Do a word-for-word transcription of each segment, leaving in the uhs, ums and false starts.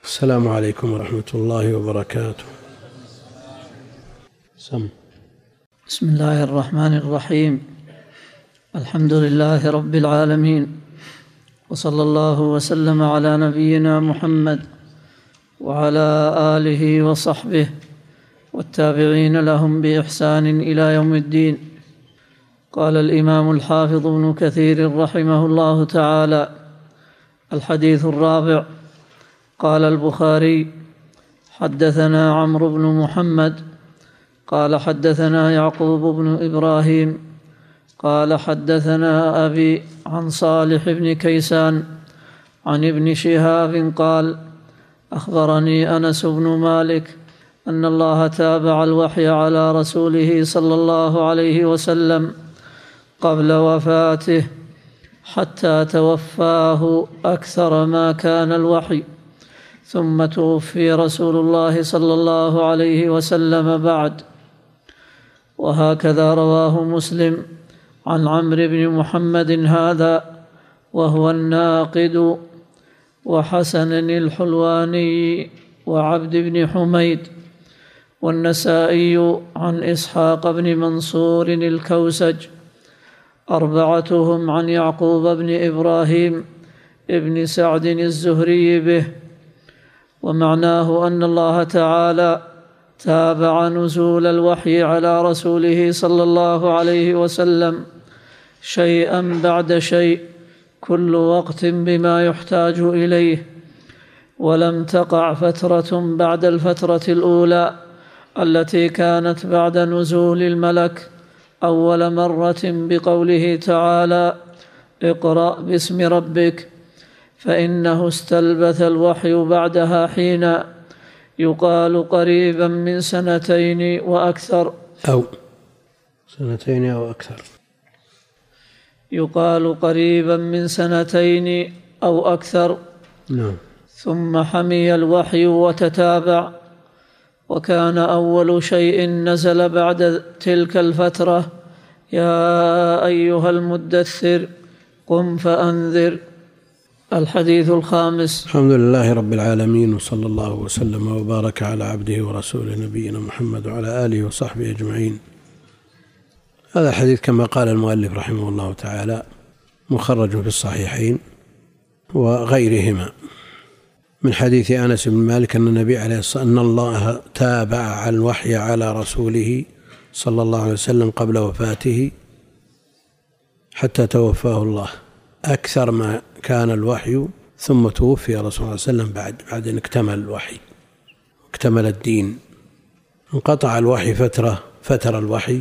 السلام عليكم ورحمة الله وبركاته. سم. بسم الله الرحمن الرحيم. الحمد لله رب العالمين، وصلى الله وسلم على نبينا محمد وعلى آله وصحبه والتابعين لهم بإحسان إلى يوم الدين. قال الإمام الحافظ ابن كثير رحمه الله تعالى: الحديث الرابع. قال البخاري: حدثنا عمرو بن محمد قال حدثنا يعقوب بن إبراهيم قال حدثنا أبي عن صالح بن كيسان عن ابن شهاب قال: أخبرني أنس بن مالك أن الله تابع الوحي على رسوله صلى الله عليه وسلم قبل وفاته حتى توفاه أكثر ما كان الوحي، ثم توفي رسول الله صلى الله عليه وسلم بعد. وهكذا رواه مسلم عن عمرو بن محمد هذا وهو الناقد، وحسن الحلواني وعبد بن حميد، والنسائي عن إسحاق بن منصور الكوسج، أربعتهم عن يعقوب بن إبراهيم ابن سعد الزهري به. ومعناه أن الله تعالى تابع نزول الوحي على رسوله صلى الله عليه وسلم شيئا بعد شيء، كل وقت بما يحتاج إليه، ولم تقع فترة بعد الفترة الأولى التي كانت بعد نزول الملك أول مرة بقوله تعالى: اقرأ باسم ربك، فإنه استلبث الوحي بعدها حين يقال قريبا من سنتين وأكثر أو سنتين أو أكثر يقال قريبا من سنتين أو أكثر نعم. ثم حمي الوحي وتتابع، وكان أول شيء نزل بعد تلك الفترة: يا أيها المدثر قم فأنذر. الحديث الخامس. الحمد لله رب العالمين، وصلى الله وسلم وبارك على عبده ورسوله نبينا محمد وعلى آله وصحبه أجمعين. هذا الحديث كما قال المؤلف رحمه الله تعالى مخرج في الصحيحين وغيرهما من حديث أنس بن مالك أن النبي عليه الصلاة والسلام أن الله تابع الوحي على رسوله صلى الله عليه وسلم قبل وفاته حتى توفاه الله أكثر ما كان الوحي، ثم توفي رسول الله صلى الله عليه وسلم بعد بعد أن اكتمل الوحي اكتمل الدين. انقطع الوحي فترة فتر الوحي،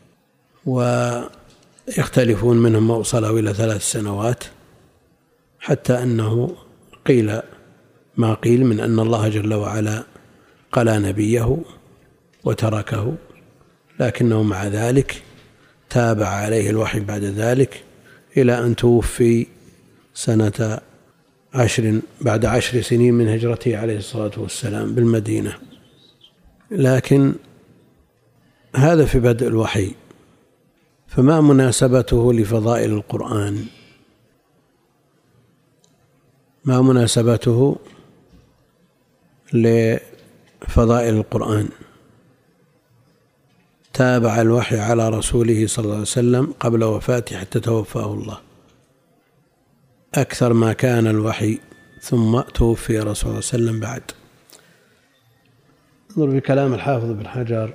ويختلفون منهم ما وصله إلى ثلاث سنوات، حتى أنه قيل ما قيل من أن الله جل وعلا قلى نبيه وتركه، لكنه مع ذلك تابع عليه الوحي بعد ذلك إلى أن توفي سنة عشر بعد عشر سنين من هجرته عليه الصلاة والسلام بالمدينة. لكن هذا في بدء الوحي، فما مناسبته لفضائل القرآن؟ ما مناسبته لفضائل القرآن؟ تابع الوحي على رسوله صلى الله عليه وسلم قبل وفاته حتى توفاه الله أكثر ما كان الوحي، ثم توفي رسول الله صلى الله عليه وسلم بعد. انظر في كلام الحافظ بن حجر،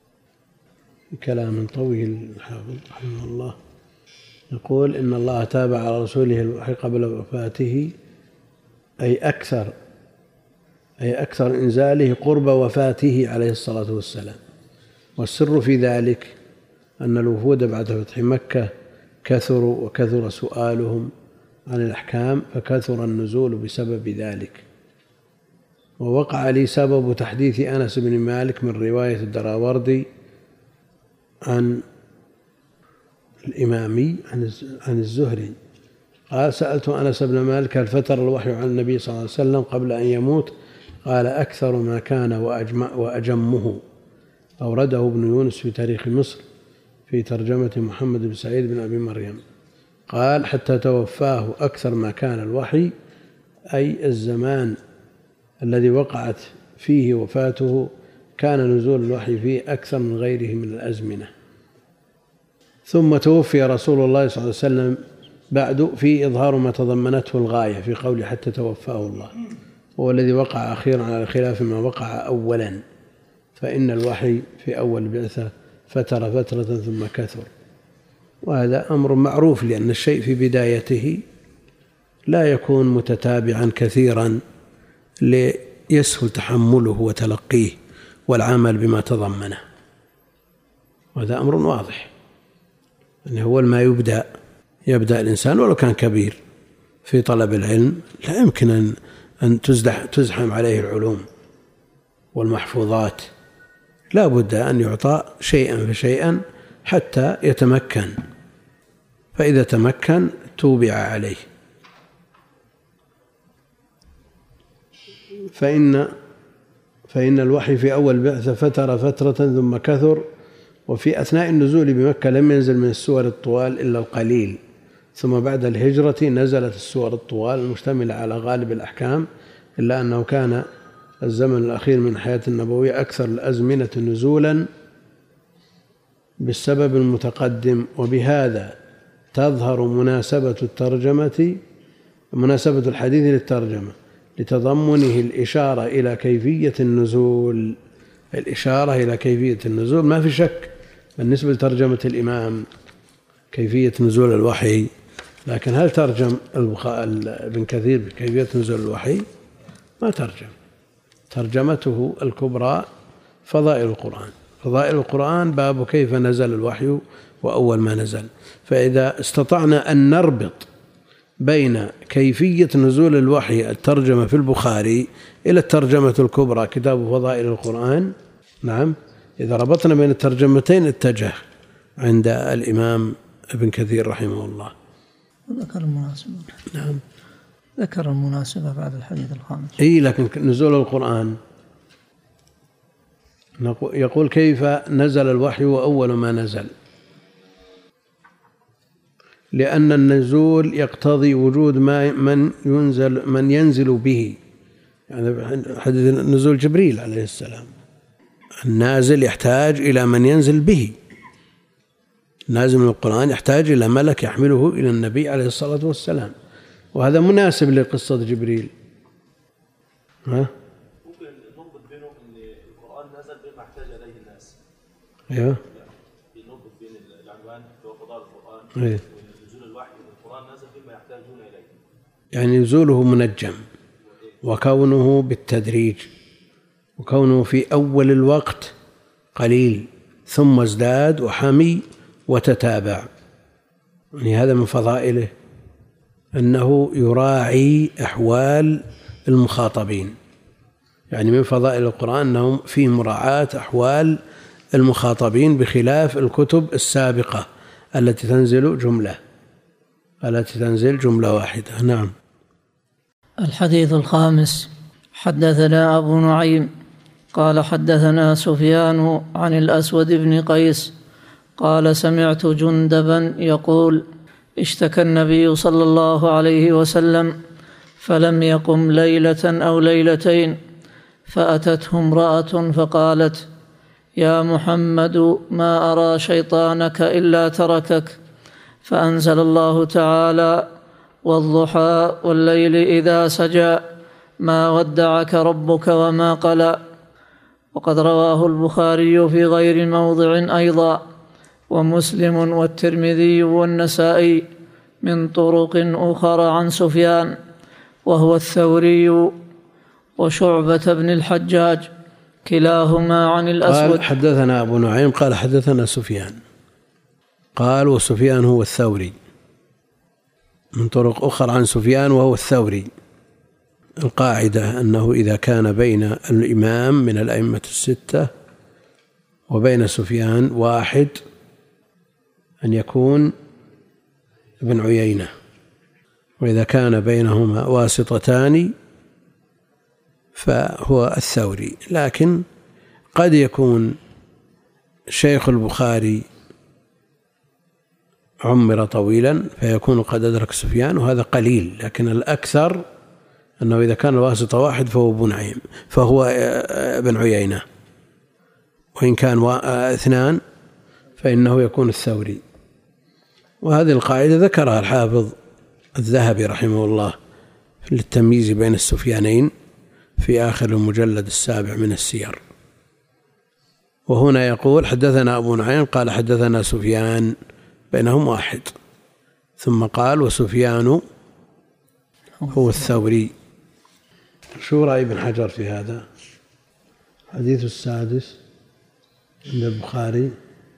كلام طويل الحافظ رحمه الله، يقول إن الله تابع على رسوله الوحي قبل وفاته أي أكثر أي أكثر إنزاله قرب وفاته عليه الصلاة والسلام. والسر في ذلك أن الوفود بعد فتح مكة كثروا، وكثر سؤالهم عن الأحكام، فكثر النزول بسبب ذلك. ووقع لي سبب تحديث أنس بن مالك من رواية الدراوردي عن الإمامي عن الزهري قال: سألت أنس بن مالك هل فتر الوحي عن النبي صلى الله عليه وسلم قبل أن يموت؟ قال: أكثر ما كان وأجمه. أورده ابن يونس في تاريخ مصر في ترجمة محمد بن سعيد بن أبي مريم. قال: حتى توفاه أكثر ما كان الوحي، أي الزمان الذي وقعت فيه وفاته كان نزول الوحي فيه أكثر من غيره من الأزمنة. ثم توفي رسول الله صلى الله عليه وسلم بعد في إظهار ما تضمنته الغاية في قوله حتى توفاه الله، هو الذي وقع أخيرا على خلاف ما وقع أولا، فإن الوحي في أول بعثة فتر فترة ثم كثر، وهذا أمر معروف لأن الشيء في بدايته لا يكون متتابعا كثيرا ليسهل تحمله وتلقيه والعمل بما تضمنه، وهذا أمر واضح أنه أول ما يبدأ يبدأ الإنسان ولو كان كبير في طلب العلم لا يمكن أن تزحم عليه العلوم والمحفوظات، لا بد أن يعطى شيئا فشيئا حتى يتمكن، فإذا تمكن توبع عليه. فإن فإن الوحي في أول بعثة فتر فترة ثم كثر، وفي أثناء النزول بمكة لم ينزل من السور الطوال إلا القليل، ثم بعد الهجرة نزلت السور الطوال المشتملة على غالب الأحكام، إلا أنه كان الزمن الأخير من حياة النبوية أكثر الأزمنة نزولا بالسبب المتقدم، وبهذا تظهر مناسبة الترجمة مناسبة الحديث للترجمة لتضمنه الإشارة إلى كيفية النزول. الإشارة إلى كيفية النزول ما في شك بالنسبة لترجمة الإمام كيفية نزول الوحي، لكن هل ترجم ابن كثير بكيفية نزول الوحي؟ ما ترجم. ترجمته الكبرى فضائل القرآن. فضائل القرآن باب كيف نزل الوحي وأول ما نزل، فإذا استطعنا أن نربط بين كيفية نزول الوحي الترجمة في البخاري إلى الترجمة الكبرى كتاب فضائل القرآن، نعم، إذا ربطنا بين الترجمتين اتجه عند الإمام ابن كثير رحمه الله. ذكر المناسبة. نعم، ذكر المناسبة بعد الحديث الخامس. إيه، لكن نزول القرآن يقول كيف نزل الوحي وأول ما نزل، لأن النزول يقتضي وجود ما من ينزل من ينزل به، يعني حديث نزول جبريل عليه السلام، النازل يحتاج إلى من ينزل به، نازل من القرآن يحتاج إلى ملك يحمله إلى النبي عليه الصلاة والسلام، وهذا مناسب لقصة جبريل. ها؟ ممكن نربط بينه أن القرآن نزل بما احتاج إليه الناس. أيوه. نربط بين العنوان وفضائل القرآن أيوه. ونزول الوحي، القرآن نزل بما يحتاجون إليه. يعني نزوله منجم، وكونه بالتدريج، وكونه في أول الوقت قليل ثم ازداد وحمي وتتابع. يعني هذا من فضائله أنه يراعي أحوال المخاطبين، يعني من فضائل القرآن أنهم في مراعاة أحوال المخاطبين بخلاف الكتب السابقة التي تنزل جملة التي تنزل جملة واحدة. نعم. الحديث الخامس: حدثنا أبو نعيم قال حدثنا سفيان عن الأسود بن قيس قال سمعت جندبا يقول: اشتكى النبي صلى الله عليه وسلم فلم يقم ليلة أو ليلتين، فأتته امرأة فقالت: يا محمد ما أرى شيطانك إلا تركك. فأنزل الله تعالى: والضحى والليل إذا سجى ما ودعك ربك وما قلى. وقد رواه البخاري في غير موضع أيضا، ومسلم والترمذي والنسائي من طرق أخرى عن سفيان وهو الثوري وشعبة بن الحجاج كلاهما عن الأسود. قال حدثنا أبو نعيم قال حدثنا سفيان، قال وسفيان هو الثوري، من طرق أخرى عن سفيان وهو الثوري. القاعدة أنه إذا كان بين الإمام من الأئمة الستة وبين سفيان واحد أن يكون ابن عيينة، وإذا كان بينهما واسطتان فهو الثوري. لكن قد يكون شيخ البخاري عمر طويلا فيكون قد أدرك سفيان، وهذا قليل، لكن الأكثر أنه إذا كان الواسطة واحد فهو ابن نعيم فهو ابن عيينة، وإن كان اثنان فإنه يكون الثوري. وهذه القاعدة ذكرها الحافظ الذهبي رحمه الله للتمييز بين السفيانين في آخر المجلد السابع من السير. وهنا يقول حدثنا أبو نعيم قال حدثنا سفيان، بينهم واحد، ثم قال وسفيان هو الثوري. شو رأي ابن حجر في هذا؟ حديث السادس عند البخاري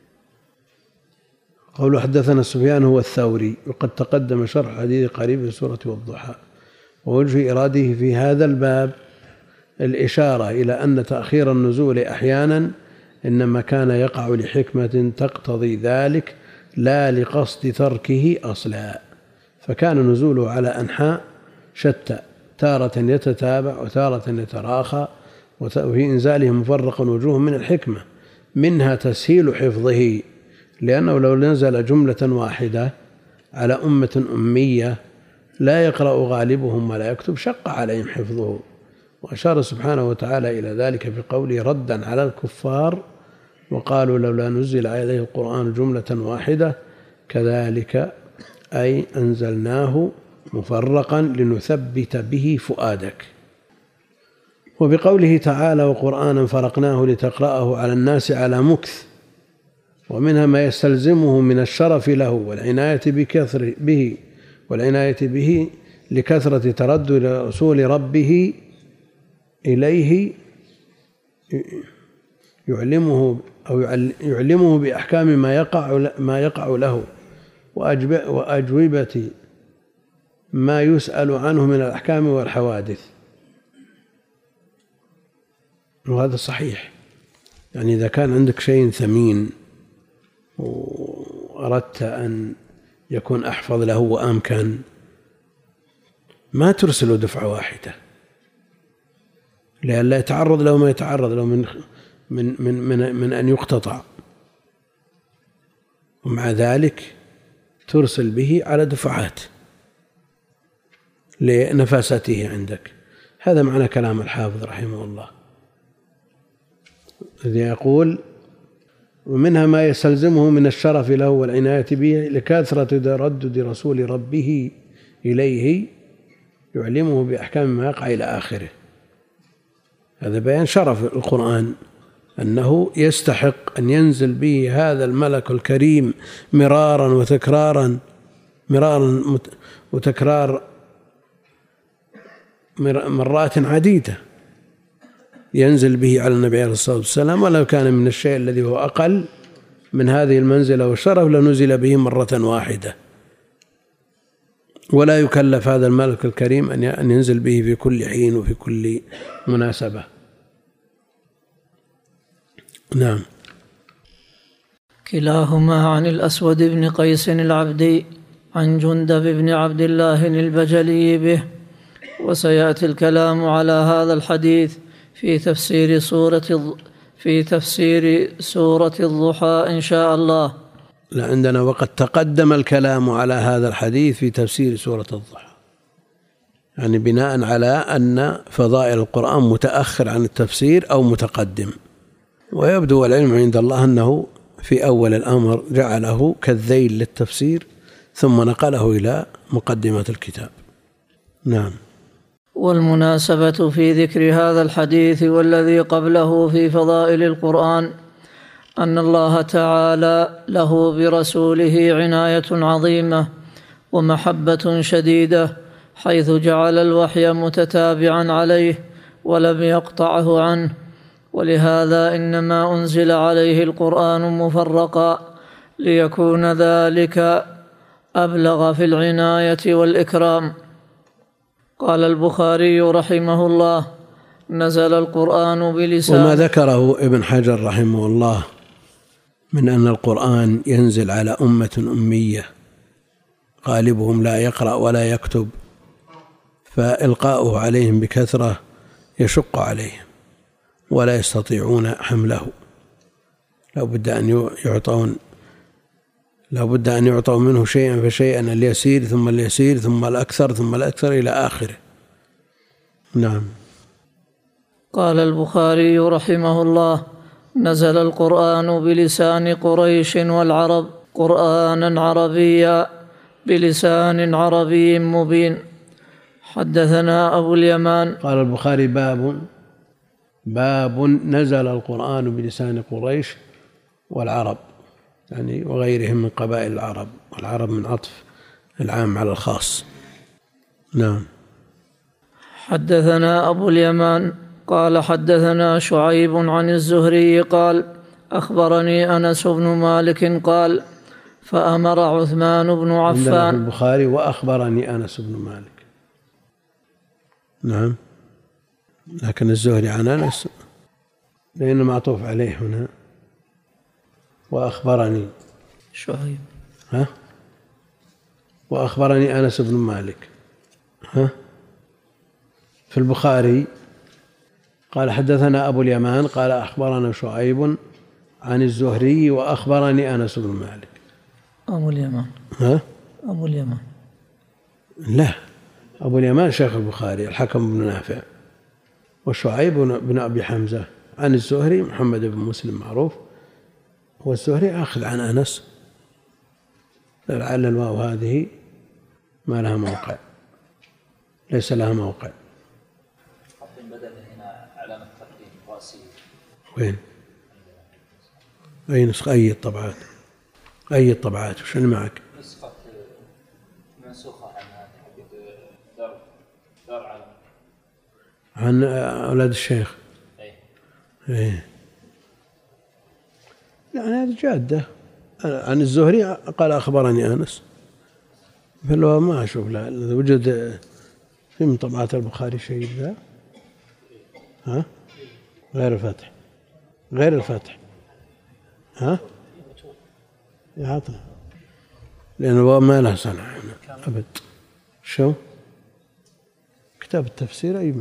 قوله حدثنا سفيان هو الثوري، وقد تقدم شرح حديث قريب في سورة والضحى. ووجه إراده في هذا الباب الإشارة إلى أن تأخير النزول أحيانا إنما كان يقع لحكمة تقتضي ذلك لا لقصد تركه أصلا، فكان نزوله على أنحاء شتى، تارة يتتابع وتارة يتراخى، وفي إنزاله مفرق وجوه من الحكمة، منها تسهيل حفظه، لأنه لو نزل جملة واحدة على أمة أمية لا يقرأ غالبهم ولا يكتب شق عليهم حفظه. وأشار سبحانه وتعالى إلى ذلك في قوله ردا على الكفار وقالوا لولا نزل عليه القرآن جملة واحدة كذلك أي أنزلناه مفرقا لنثبت به فؤادك. وبقوله تعالى وقرآنا فرقناه لتقرأه على الناس على مكث، ومنها ما يستلزمه من الشرف له والعناية بكثر به والعناية به لكثرة تردد رسول ربه إليه يعلمه أو يعلمه بأحكام ما يقع ما يقع له وأجوبة ما يسأل عنه من الأحكام والحوادث. وهذا صحيح، يعني إذا كان عندك شيء ثمين وأردت أن يكون أحفظ له وأمكن ما ترسله دفعة واحدة لئلا يتعرض له ما يتعرض له من من من من, من أن يقتطع، ومع ذلك ترسل به على دفعات لنفاسته عندك. هذا معنى كلام الحافظ رحمه الله الذي يقول ومنها ما يستلزمه من الشرف له والعناية به لكثرة تردد رسول ربه إليه يعلمه بأحكام ما يقع إلى آخره. هذا بيان شرف القرآن أنه يستحق أن ينزل به هذا الملك الكريم مرارا وتكرارا مرارا وتكرار مرات عديدة، ينزل به على النبي عليه الصلاة والسلام، ولو كان من الشيء الذي هو أقل من هذه المنزلة والشرف لنزل به مرة واحدة، ولا يكلف هذا الملك الكريم أن ينزل به في كل حين وفي كل مناسبة. نعم. كلاهما عن الأسود بن قيس العبدي عن جندب بن عبد الله البجلي به. وسيأتي الكلام على هذا الحديث في تفسير سورة في تفسير سورة الضحى إن شاء الله. لا عندنا وقد تقدم الكلام على هذا الحديث في تفسير سورة الضحى، يعني بناء على أن فضائل القرآن متأخر عن التفسير أو متقدم. ويبدو العلم عند الله أنه في أول الأمر جعله كالذيل للتفسير ثم نقله إلى مقدمة الكتاب. نعم. والمناسبة في ذكر هذا الحديث والذي قبله في فضائل القرآن أن الله تعالى له برسوله عناية عظيمة ومحبة شديدة، حيث جعل الوحي متتابعا عليه ولم يقطعه عنه، ولهذا إنما أنزل عليه القرآن مفرقا ليكون ذلك أبلغ في العناية والإكرام. قال البخاري رحمه الله نزل القرآن بلسان. وما ذكره ابن حجر رحمه الله من أن القرآن ينزل على أمة أمية غالبهم لا يقرأ ولا يكتب، فإلقاؤه عليهم بكثرة يشق عليهم ولا يستطيعون حمله، لا بد أن يعطون لا بد أن يعطوا منه شيئا فشيئا، اليسير ثم اليسير ثم الأكثر ثم الأكثر إلى آخره. نعم. قال البخاري رحمه الله: نزل القرآن بلسان قريش والعرب قرآنا عربيا بلسان عربي مبين. حدثنا أبو اليمان. قال البخاري: باب باب نزل القرآن بلسان قريش والعرب، يعني وغيرهم من قبائل العرب، والعرب من عطف العام على الخاص. نعم. حدثنا أبو اليمان قال: حدثنا شعيب عن الزهري قال: أخبرني أنس بن مالك قال: فأمر عثمان بن عفان. البخاري: وأخبرني أنس بن مالك. نعم. لكن الزهري عن أنس لأنه معطوف عليه هنا. وأخبرني شعيب ها وأخبرني أنس بن مالك. ها في البخاري قال: حدثنا أبو اليمان قال: أخبرنا شعيب عن الزهري وأخبرني أنس بن مالك. أبو اليمان. ها أبو اليمان لا، أبو اليمان شيخ البخاري الحكم بن نافع، وشعيب بن أبي حمزة عن الزهري محمد بن مسلم معروف، والزهري أخذ عن أنس. لعل الواو هذه ما لها موقع، ليس لها موقع. بدل هنا علامة تقديم رأسي. وين؟ أي نسخة؟ أي الطبعات؟ أي الطبعات؟ وش اللي معك؟ نسخة منسوخة عن هذه دار دار علم عن أولاد الشيخ. أي. إيه. يعني هذه جادة. عن الزهري قال: أخبرني أنس. فلو ما أشوف لا إذا وجد في من طبعات البخاري شيء ذا. ها غير الفتح، غير الفتح. ها يعطي لأنه ما له صنع أبد. شو كتاب التفسير أي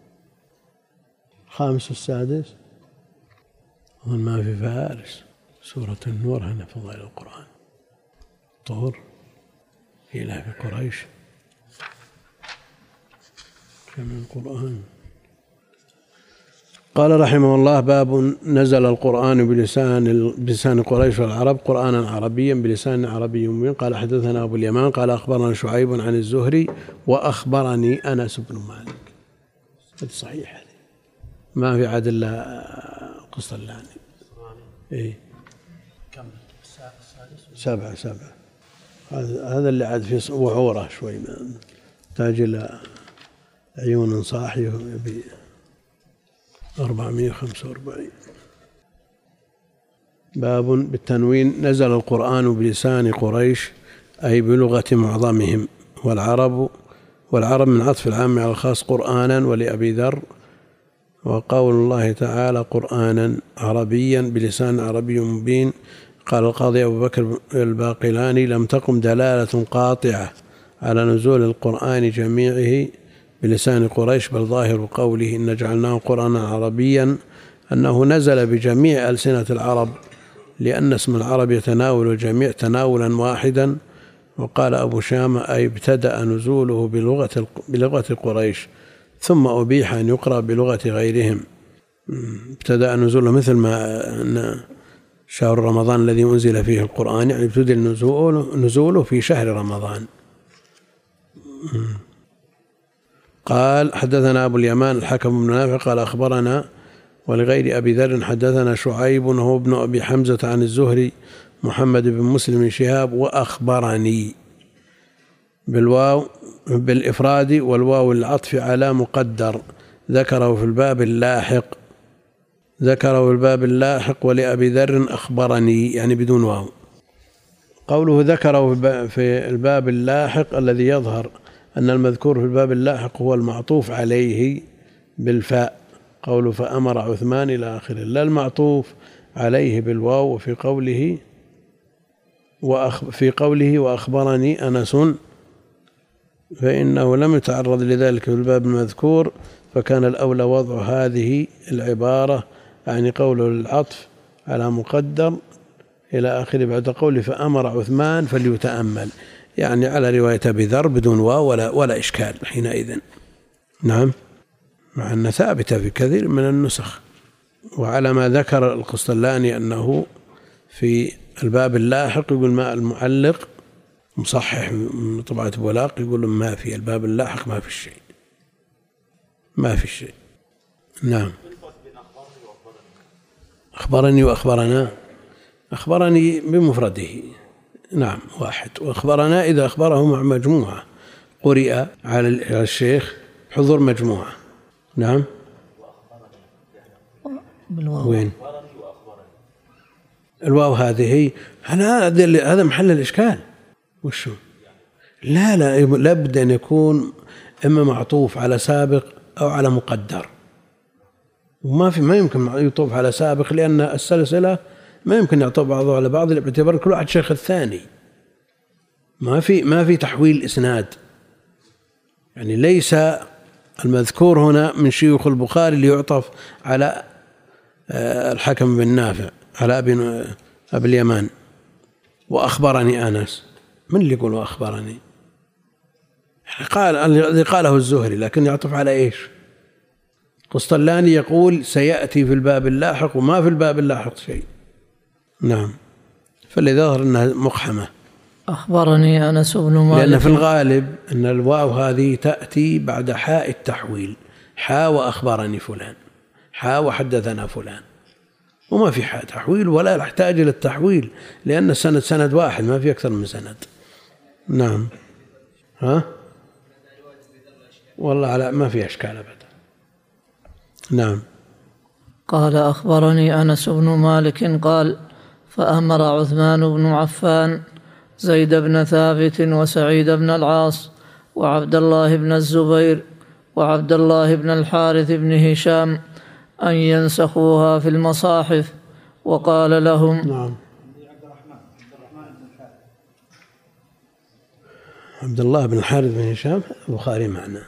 الخامس والسادس هون ما في فارس. سورة النور هنا فضائل القرآن. طور إلى في قريش كم القرآن. قال رحمه الله: باب نزل القرآن بلسان بلسان قريش والعرب قرآنا عربيا بلسان عربي مبين. قال: حدثنا أبو اليمان قال: أخبرنا شعيب عن الزهري وأخبرني أنس بن مالك. هذا صحيح، هذه ما في عاد إلا قسطلاني. إيه كم سبعة سبعة. هذا اللي عاد في وعورة شوي، تحتاج إلى عيون صاحية ب أربعمائة وخمسة وأربعين. باب بالتنوين: نزل القرآن بلسان قريش أي بلغة معظمهم، والعرب والعرب من عطف العام على الخاص قرآنا. ولأبي ذر: وقول الله تعالى: قرآنا عربيا بلسان عربي مبين. قال القاضي أبو بكر الباقلاني: لم تقم دلالة قاطعة على نزول القرآن جميعه بلسان قريش، بل ظاهر قوله إن جعلناه قرآنا عربيا أنه نزل بجميع ألسنة العرب، لأن اسم العرب يتناول الجميع تناولا واحدا. وقال أبو شامة: أي ابتدأ نزوله بلغة بلغة قريش ثم أبيح أن يقرأ بلغة غيرهم. ابتدأ نزوله مثل ما شهر رمضان الذي أنزل فيه القرآن، يعني ابتدأ نزوله في شهر رمضان. قال: حدثنا أبو اليمان الحكم بن نافع قال: أخبرنا ولغير أبي ذر حدثنا شعيب وهو ابن أبي حمزة عن الزهري محمد بن مسلم شهاب وأخبرني بالواو بالإفراد والواو العطف على مقدر، ذكره في الباب اللاحق ذكره في الباب اللاحق ولأبي ذر أخبرني، يعني بدون واو. قوله ذكره في الباب اللاحق الذي يظهر أن المذكور في الباب اللاحق هو المعطوف عليه بالفاء، قوله فأمر عثمان إلى آخره، لا المعطوف عليه بالواو. وفي قوله وأخ في قوله وأخبرني أنس فإنه لم يتعرض لذلك في الباب المذكور، فكان الأولى وضع هذه العبارة يعني قوله العطف على مقدر إلى آخره بعد قوله فأمر عثمان فليتأمل، يعني على رواية أبي ذر بدون واو ولا, ولا إشكال حينئذ. نعم. مع أن ثابتة في كثير من النسخ. وعلى ما ذكر القسطلاني أنه في الباب اللاحق يقول ما المعلق مصحح من طبعة بولاق يقول ما في الباب اللاحق ما في شيء ما في شيء. نعم. أخبرني وأخبرنا، أخبرني بمفرده نعم واحد، وأخبرنا إذا أخبره مع مجموعة قرئ على الشيخ حضور مجموعة. نعم. وين الواو هذه؟ هذا محل الإشكال. وشو؟ لا لا لابد أن يكون إما معطوف على سابق أو على مقدر، وما في ما يمكن يطوف على سابق لأن السلسلة ما يمكن يعطوا بعضها على بعض باعتبار كل واحد شيخ الثاني. ما في ما في تحويل إسناد، يعني ليس المذكور هنا من شيوخ البخاري ليعطف على الحكم بن نافع على أبي أبي اليمان. وأخبرني أنس، من اللي يقول وأخبرني؟ قال الذي قاله الزهري، لكن يعطف على إيش؟ قسطلاني يقول سيأتي في الباب اللاحق وما في الباب اللاحق شيء. نعم. فالذي ظهر أنها مقحمة. أخبرني أنس بن مالك، لأن في الغالب أن الواو هذه تأتي بعد حاء التحويل، حاء وأخبرني فلان، حاء وحدثنا فلان، وما في حاء تحويل ولا يحتاج إلى التحويل لأن السند سند واحد ما في أكثر من سند. نعم. ها والله على ما في أشكال أبدا. نعم. قال أخبرني أنس بن مالك قال فأمر عثمان بن عفان زيد بن ثابت وسعيد بن العاص وعبد الله بن الزبير وعبد الله بن الحارث بن هشام أن ينسخوها في المصاحف، وقال لهم نعم. عبد الله بن الحارث بن هشام البخاري معنا.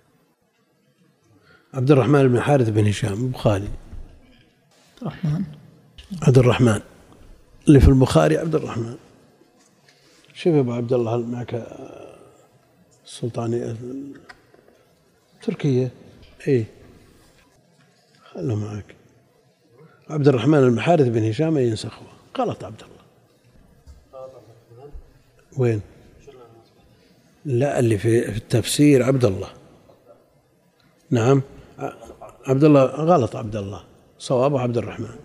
عبد الرحمن بن الحارث بن هشام البخاري. الرحمن عبد الرحمن اللي في البخاري عبد الرحمن. شوف أبو عبد الله معك السلطانية تركيا إيه خلوا معك عبد الرحمن بن الحارث بن هشام ينسخه. غلط عبد الله. وين؟ لا اللي في التفسير عبد الله. نعم عبد الله غلط. عبد الله صوابه عبد الرحمن.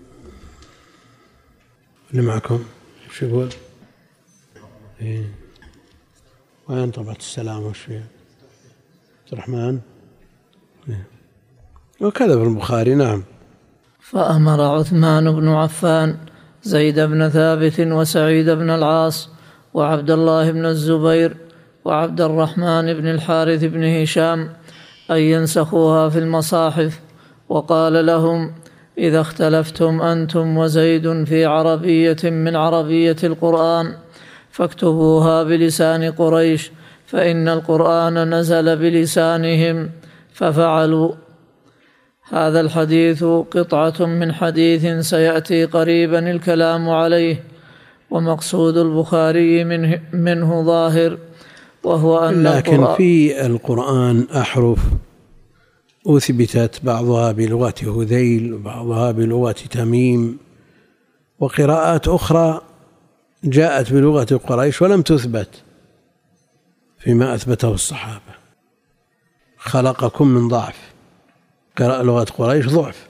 اللي معكم شو يقول؟ إيه. وين طبعة السلام وش فيها؟ عبد الرحمن إيه. وكذا في البخاري. نعم. فأمر عثمان بن عفان زيد بن ثابت وسعيد بن العاص وعبد الله بن الزبير وعبد الرحمن بن الحارث بن هشام أن ينسخوها في المصاحف، وقال لهم إذا اختلفتم أنتم وزيد في عربية من عربية القرآن فاكتبوها بلسان قريش فإن القرآن نزل بلسانهم، ففعلوا. هذا الحديث قطعة من حديث سيأتي قريبا الكلام عليه، ومقصود البخاري منه, منه ظاهر، وهو أن لكن في القرآن أحرف أثبتت بعضها بلغة هذيل وبعضها بلغة تميم، وقراءات أخرى جاءت بلغة قريش ولم تثبت فيما أثبته الصحابة. خلقكم من ضعف، قراءة لغة قريش ضعف،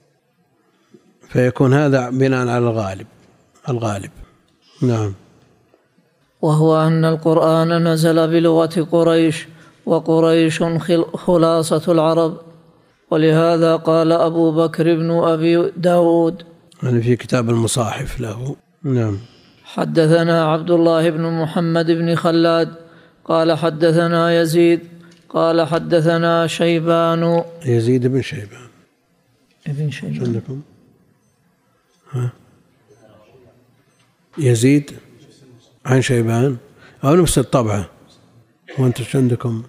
فيكون هذا بناء على الغالب الغالب. نعم. وهو أن القرآن نزل بلغة قريش، وقريش خلاصة العرب، ولهذا قال أبو بكر بن أبي داود يعني في كتاب المصاحف له. نعم. حدثنا عبد الله بن محمد بن خلاد قال حدثنا يزيد قال حدثنا شيبان. يزيد بن شيبان ابن شيبان عندكم؟ ها يزيد عن شيبان أو نفس الطبعة؟ وأنتم شو عندكم؟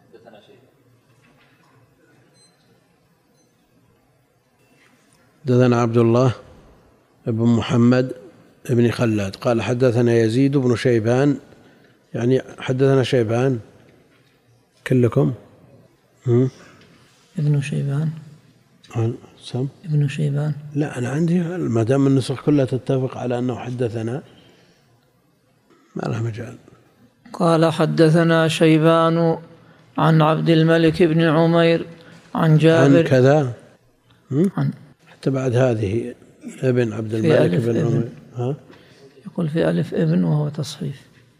حدثنا عبد الله بن محمد بن خلاد قال حدثنا يزيد بن شيبان، يعني حدثنا شيبان كلكم. هم؟ ابن شيبان. سم ابن شيبان. لا، أنا عندي ما دام النسخ كلها تتفق على أنه حدثنا ما لها مجال. قال حدثنا شيبان عن عبد الملك بن عمير عن جابر عن كذا عن حتى بعد هذه ابن عبد الملك بن عمير. ها؟ يقول في ألف ابن وهو تصحيف.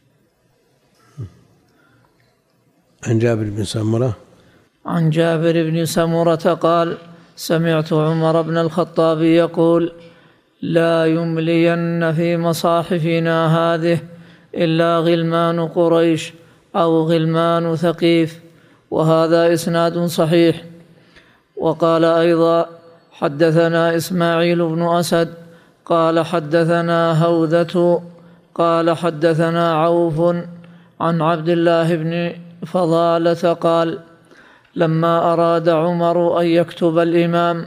عن جابر بن سمرة عن جابر بن سمرة قال سمعت عمر بن الخطاب يقول لا يملين في مصاحفنا هذه إلا غلمان قريش أو غلمان ثقيف، وهذا إسناد صحيح. وقال أيضا حدثنا إسماعيل بن أسد قال حدثنا هوذة قال حدثنا عوف عن عبد الله بن فضالة قال لما أراد عمر أن يكتب الإمام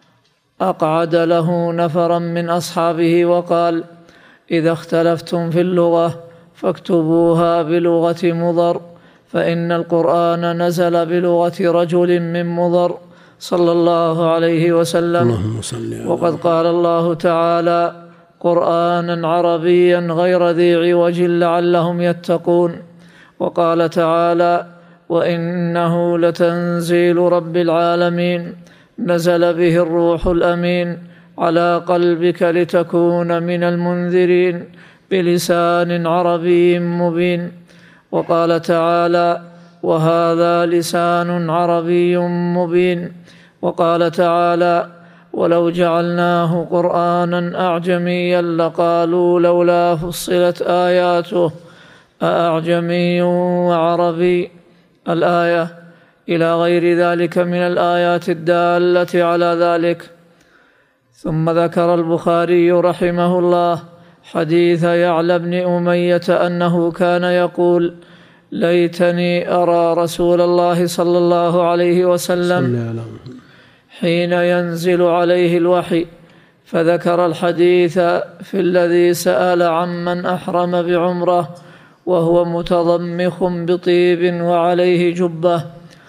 أقعد له نفرا من أصحابه وقال إذا اختلفتم في اللغة فاكتبوها بلغة مضر، فإن القرآن نزل بلغة رجل من مضر صلى الله عليه وسلم. وقد قال الله تعالى قرآنا عربيا غير ذي عوج لعلهم يتقون. وقال تعالى وإنه لتنزيل رب العالمين نزل به الروح الأمين على قلبك لتكون من المنذرين بلسان عربي مبين. وقال تعالى وهذا لسان عربي مبين. وقال تعالى ولو جعلناه قرآنا أعجميا لقالوا لولا فصلت آياته أأعجمي وعربي الآية إلى غير ذلك من الآيات الدالة على ذلك. ثم ذكر البخاري رحمه الله حديث يعلى بن أمية أنه كان يقول ليتني أرى رسول الله صلى الله عليه وسلم حين ينزل عليه الوحي، فذكر الحديث في الذي سأل عمن أحرم بعمره وهو متضمخ بطيب وعليه جبة.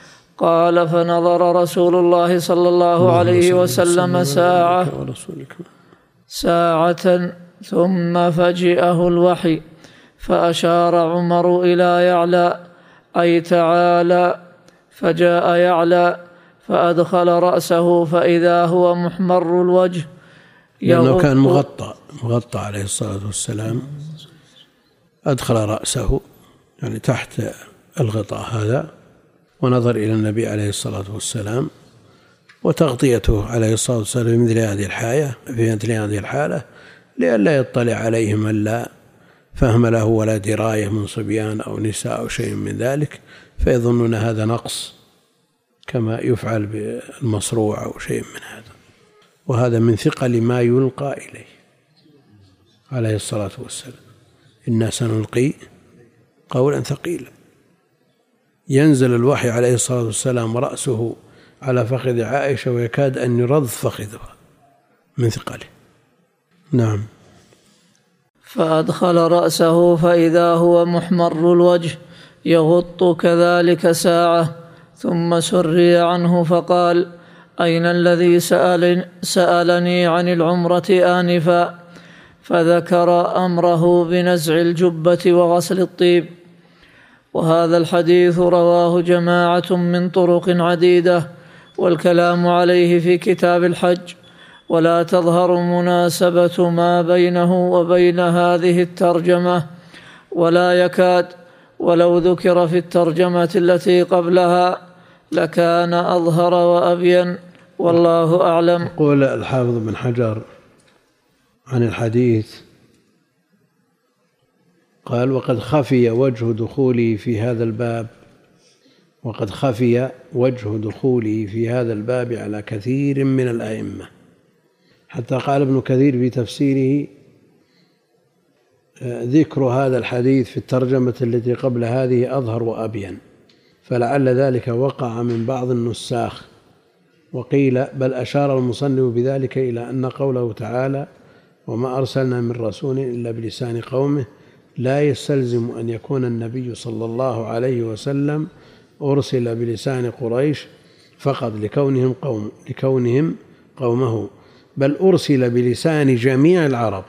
قال فنظر رسول الله صلى الله عليه وسلم ساعة ساعة ثم فجئه الوحي، فأشار عمر إلى يعلى أي تعالى، فجاء يعلى فأدخل رأسه فإذا هو محمر الوجه لأنه كان مغطى مغطى عليه الصلاة والسلام، أدخل رأسه يعني تحت الغطاء هذا ونظر إلى النبي عليه الصلاة والسلام، وتغطيته عليه الصلاة والسلام في مثل هذه الحالة في مثل هذه الحالة لئلا يطلع عليه من لا فهم له ولا دراية من صبيان أو نساء أو شيء من ذلك، فيظنون هذا نقص كما يفعل بالمصروع أو شيء من هذا. وهذا من ثقل ما يلقى إليه عليه الصلاة والسلام، إنا سنلقي قولا ثقيلا. ينزل الوحي عليه الصلاة والسلام ورأسه على فخذ عائشة ويكاد أن يرض فخذها من ثقله. نعم. فأدخل رأسه فإذا هو محمر الوجه يغط كذلك ساعة، ثم سري عنه فقال أين الذي سأل سألني عن العمرة آنفا؟ فذكر أمره بنزع الجبة وغسل الطيب. وهذا الحديث رواه جماعة من طرق عديدة، والكلام عليه في كتاب الحج، ولا تظهر مناسبة ما بينه وبين هذه الترجمة ولا يكاد، ولو ذكر في الترجمة التي قبلها لكان أظهر وأبين، والله أعلم. يقول الحافظ بن حجر عن الحديث قال وقد خفي وجه دخولي في هذا الباب وقد خفي وجه دخولي في هذا الباب على كثير من الأئمة، حتى قال ابن كثير في تفسيره ذكر هذا الحديث في الترجمة التي قبل هذه أظهر وأبين، فلعل ذلك وقع من بعض النساخ. وقيل بل أشار المصنف بذلك إلى أن قوله تعالى وما أرسلنا من رسول إلا بلسان قومه لا يستلزم أن يكون النبي صلى الله عليه وسلم أرسل بلسان قريش فقط لكونهم قوم لكونهم قومه، بل أرسل بلسان جميع العرب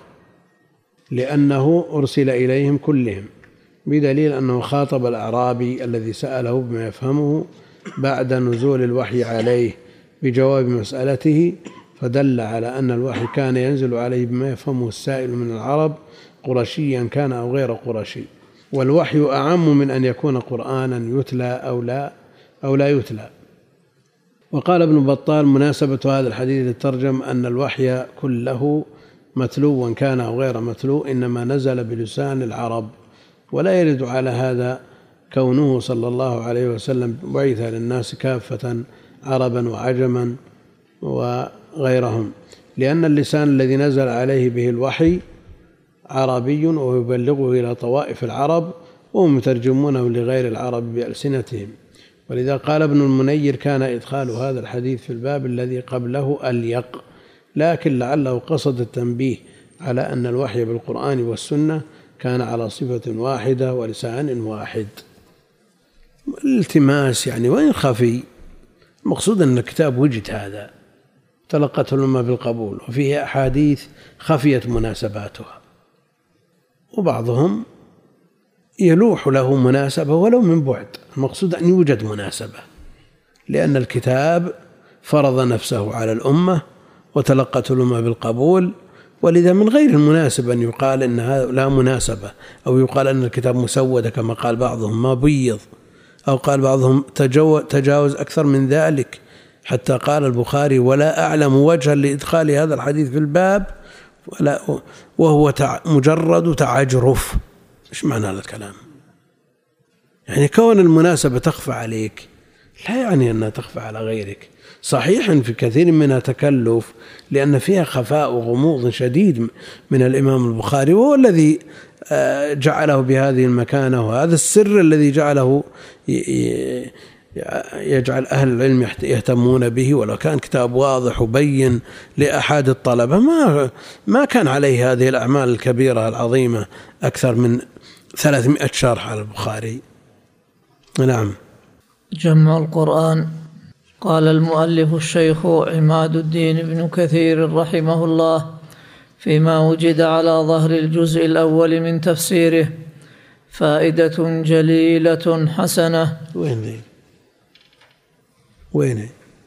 لأنه أرسل إليهم كلهم، بدليل أنه خاطب الأعرابي الذي سأله بما يفهمه بعد نزول الوحي عليه بجواب مسألته، فدل على أن الوحي كان ينزل عليه بما يفهمه السائل من العرب قرشيا كان أو غير قرشي، والوحي أعم من أن يكون قرآنا يتلى أو لا أو لا يتلى. وقال ابن بطال مناسبة هذا الحديث للترجم أن الوحي كله متلوا كان أو غير متلو إنما نزل بلسان العرب، ولا يرد على هذا كونه صلى الله عليه وسلم بعث للناس كافة عربا وعجما وغيرهم، لأن اللسان الذي نزل عليه به الوحي عربي ويبلغه إلى طوائف العرب وهم يترجمونه لغير العرب بألسنتهم. ولذا قال ابن المنير كان إدخال هذا الحديث في الباب الذي قبله أليق، لكن لعله قصد التنبيه على أن الوحي بالقرآن والسنة كان على صفة واحدة ولسان واحد. الالتماس يعني وإن خفي، المقصود أن الكتاب وجد هذا تلقته الأمة بالقبول، وفيه أحاديث خفيت مناسباتها، وبعضهم يلوح له مناسبة ولو من بعد، المقصود أن يوجد مناسبة، لأن الكتاب فرض نفسه على الأمة وتلقته الأمة بالقبول، ولذا من غير المناسب أن يقال إن هذا لا مناسبة، أو يقال أن الكتاب مسودة كما قال بعضهم ما بيض، أو قال بعضهم تجاوز أكثر من ذلك، حتى قال البخاري ولا أعلم وجها لإدخال هذا الحديث في الباب ولا وهو مجرد تعجرف. إيش معنى هذا الكلام؟ يعني كون المناسبة تخفى عليك لا يعني أنها تخفى على غيرك، صحيح في كثير منها تكلف لأن فيها خفاء وغموض شديد من الإمام البخاري، وهو الذي جعله بهذه المكانة، وهذا السر الذي جعله يجعل أهل العلم يهتمون به. ولو كان كتاب واضح وبين لأحد الطلبة ما ما كان عليه هذه الأعمال الكبيرة العظيمة، أكثر من ثلاثمائة شرح على البخاري. نعم. جمع القرآن. قال المؤلف الشيخ عماد الدين بن كثير رحمه الله فيما وجد على ظهر الجزء الأول من تفسيره فائدة جليلة حسنة. وين ذي؟ وين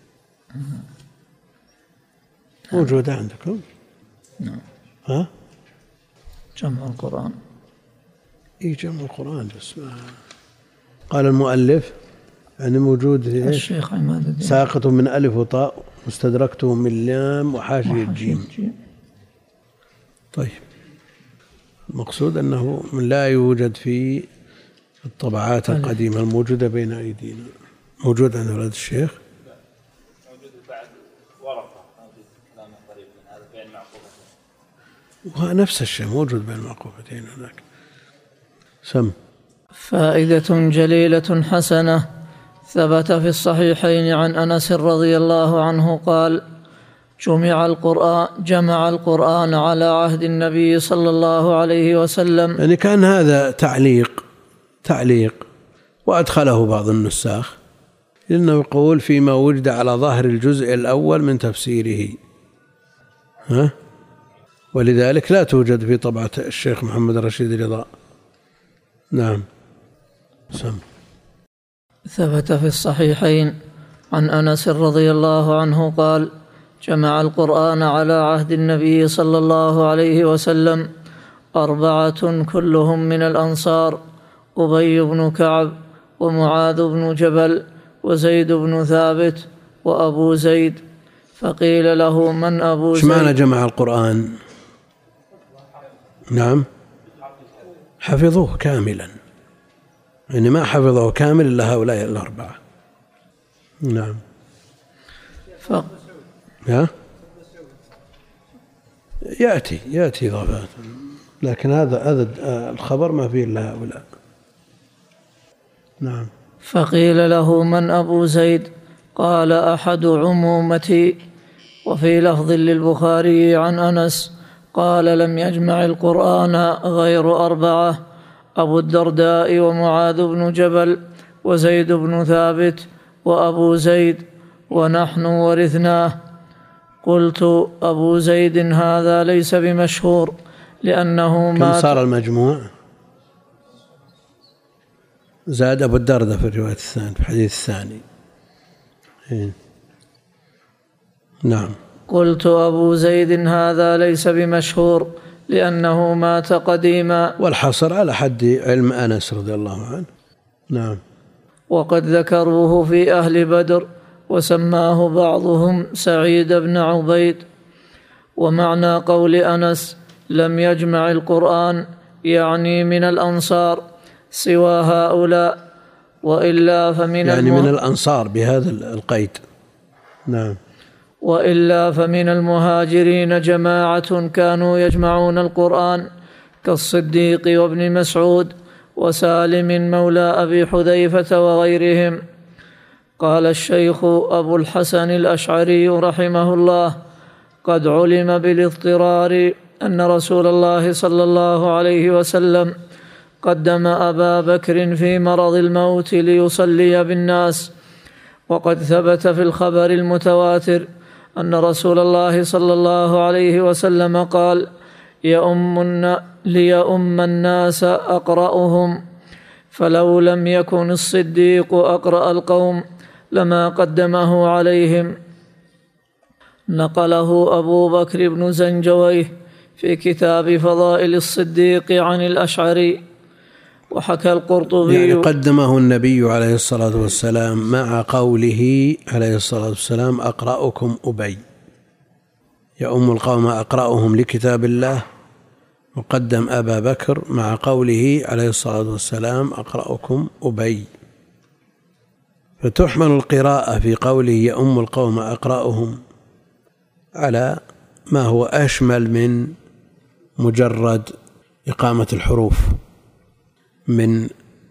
موجودة عندكم؟ نعم. ها؟ جمع القرآن. إيه جمع القرآن بس ما قال المؤلف يعني موجود الشيخ عماد الدين ساقط من ألف وطاء مستدركته من لام وحاشية الجيم. طيب المقصود أنه لا يوجد في الطبعات القديمة الموجودة بين أيدينا. موجود عند ولد الشيخ؟ موجود بعد ورقة موجود كلام قريب من هذا بين وها معقوفتين. نفس الشيء موجود بين معقوفتين هناك. سم. فائدة جليلة حسنة ثبت في الصحيحين عن أنس رضي الله عنه قال جمع القرآن جمع القرآن على عهد النبي صلى الله عليه وسلم. يعني كان هذا تعليق تعليق وأدخله بعض النساخ لأنه يقول فيما وجد على ظهر الجزء الأول من تفسيره، ها؟ ولذلك لا توجد في طبعة الشيخ محمد رشيد رضا. نعم. سم. ثبت في الصحيحين عن أنس رضي الله عنه قال جمع القرآن على عهد النبي صلى الله عليه وسلم أربعة كلهم من الأنصار: أبي بن كعب ومعاذ بن جبل وزيد بن ثابت وأبو زيد. فقيل له من أبو زيد؟ ايش معنى جمع القرآن؟ نعم حفظوه كاملا، يعني ما حفظه كامل إلا هؤلاء الأربعة. نعم. ف... ها؟ يأتي يأتي إضافات، لكن هذا هذا الخبر ما فيه إلا هؤلاء. نعم. فقيل له من أبو زيد؟ قال أحد عمومتي. وفي لفظ للبخاري عن أنس قال لم يجمع القرآن غير أربعة: أبو الدرداء ومعاذ بن جبل وزيد بن ثابت وأبو زيد. ونحن ورثناه. قلت: أبو زيد هذا ليس بمشهور لأنه كم مات. صار المجموع؟ زاد أبو الدردة في الرواية الثانية في الحديث الثاني. إيه. نعم. قلت: أبو زيد هذا ليس بمشهور لأنه مات قديما. والحصر على حد علم أنس رضي الله عنه. نعم. وقد ذكروه في أهل بدر وسماه بعضهم سعيد بن عبيد. ومعنى قول أنس لم يجمع القرآن يعني من الأنصار سوى هؤلاء، وإلا فمن يعني من الأنصار بهذا القيد. نعم. وإلا فمن المهاجرين جماعة كانوا يجمعون القرآن كالصديق وابن مسعود وسالم مولى أبي حذيفة وغيرهم. قال الشيخ أبو الحسن الأشعري رحمه الله: قد علم بالاضطرار أن رسول الله صلى الله عليه وسلم قدم أبا بكر في مرض الموت ليصلي بالناس. وقد ثبت في الخبر المتواتر أن رسول الله صلى الله عليه وسلم قال: يؤم ليؤم الناس أقرأهم، فلو لم يكن الصديق أقرأ القوم لما قدمه عليهم. نقله أبو بكر بن زنجويه في كتاب فضائل الصديق عن الأشعري. وحكى القرطبي يعني قدمه النبي عليه الصلاة والسلام مع قوله عليه الصلاة والسلام: أقرأكم أبي، يؤم القوم أقرأهم لكتاب الله. وقدم أبا بكر مع قوله عليه الصلاة والسلام: أقرأكم أبي. فتحمل القراءة في قوله يؤم القوم أقرأهم على ما هو أشمل من مجرد إقامة الحروف من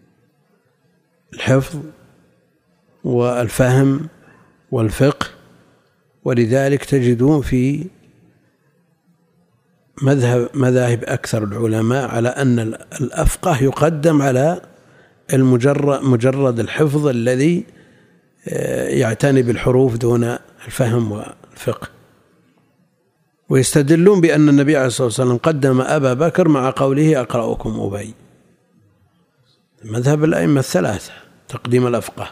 الحفظ والفهم والفقه. ولذلك تجدون في مذهب مذاهب أكثر العلماء على أن الأفقه يقدم على المجرد مجرد الحفظ الذي يعتني بالحروف دون الفهم والفقه. ويستدلون بأن النبي عليه الصلاة والسلام قدم أبا بكر مع قوله أقرأكم أبي. مذهب الأئمة الثلاثة تقديم الأفقه.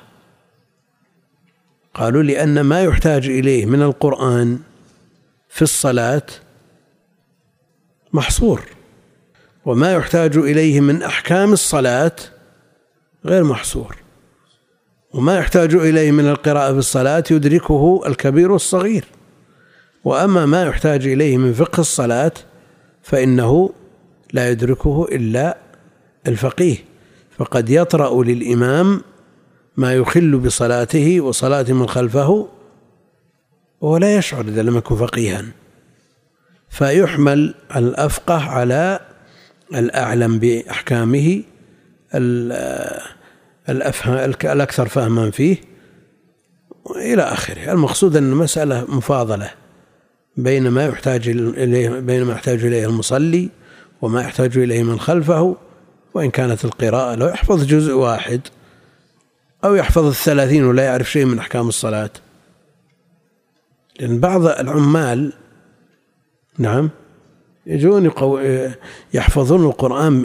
قالوا لأن ما يحتاج إليه من القرآن في الصلاة محصور، وما يحتاج إليه من أحكام الصلاة غير محصور، وما يحتاج إليه من القراءة في الصلاة يدركه الكبير والصغير. وأما ما يحتاج إليه من فقه الصلاة فإنه لا يدركه إلا الفقيه، فقد يطرأ للإمام ما يخل بصلاته وصلاة من خلفه وهو لا يشعر إذا لم يكن فقيها. فيحمل الأفقه على الأعلم بأحكامه الأكثر فهما فيه إلى آخره. المقصود أن المسألة مفاضلة بين ما يحتاج إليه بين ما يحتاج إليه المصلي وما يحتاج إليه من خلفه. وإن كانت القراءة لو يحفظ جزء واحد أو يحفظ الثلاثين ولا يعرف شيء من أحكام الصلاة، لأن بعض العمال نعم يجون يحفظون القرآن